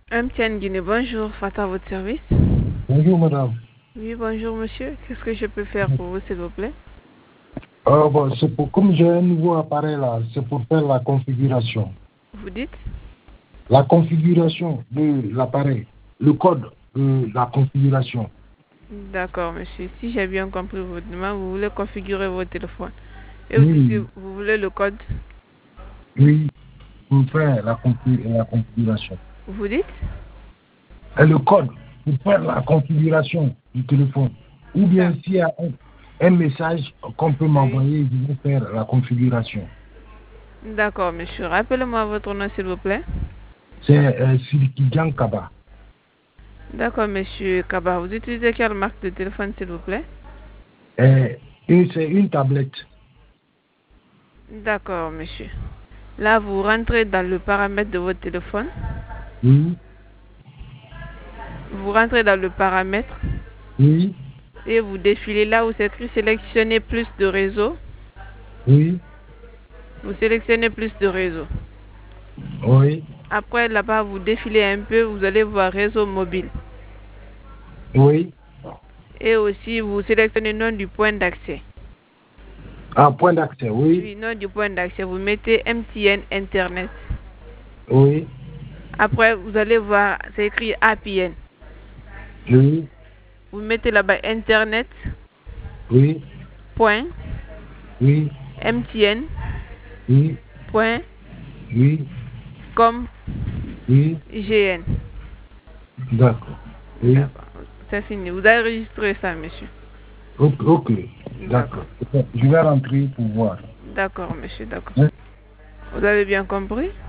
MTN Guinée, bonjour, Fata, à votre service. Bonjour madame. Oui, bonjour monsieur. Qu'est-ce que je peux faire pour vous, s'il vous plaît? Bon, comme j'ai un nouveau appareil là, c'est pour faire la configuration. Vous dites? La configuration de l'appareil, le code de la configuration. D'accord, monsieur. Si j'ai bien compris votre demande, vous voulez configurer votre téléphone. Et aussi, Oui, vous voulez le code? oui, pour faire la configuration. Vous dites? Et le code pour faire la configuration du téléphone. Ou bien D'ac- s'il y a un message qu'on peut Oui. m'envoyer, je vais faire la configuration. D'accord, monsieur. Rappelez-moi votre nom, s'il vous plaît. C'est Sirikijan Kaba. D'accord, monsieur Kaba. Vous utilisez quelle marque de téléphone, s'il vous plaît? C'est une tablette. D'accord, monsieur. Là, vous rentrez dans le paramètre de votre téléphone. Oui, Vous rentrez dans le paramètre oui, et vous défilez là où c'est écrit sélectionner plus de réseaux. oui, Vous sélectionnez plus de réseaux. oui, Après, là-bas, vous défilez un peu, vous allez voir réseau mobile. oui. Et aussi, vous sélectionnez nom du point d'accès. Un point d'accès, oui, Oui, nom du point d'accès. Vous mettez MTN Internet. oui, Après, vous allez voir, c'est écrit APN. oui, Vous mettez là-bas Internet, oui, point, oui, MTN, oui, point, oui, com, oui, GN. d'accord, oui, D'accord. C'est fini. Vous avez enregistré ça, monsieur. ok, ok, D'accord. d'accord. Je vais rentrer pour voir. D'accord, monsieur, d'accord. Hein? Vous avez bien compris?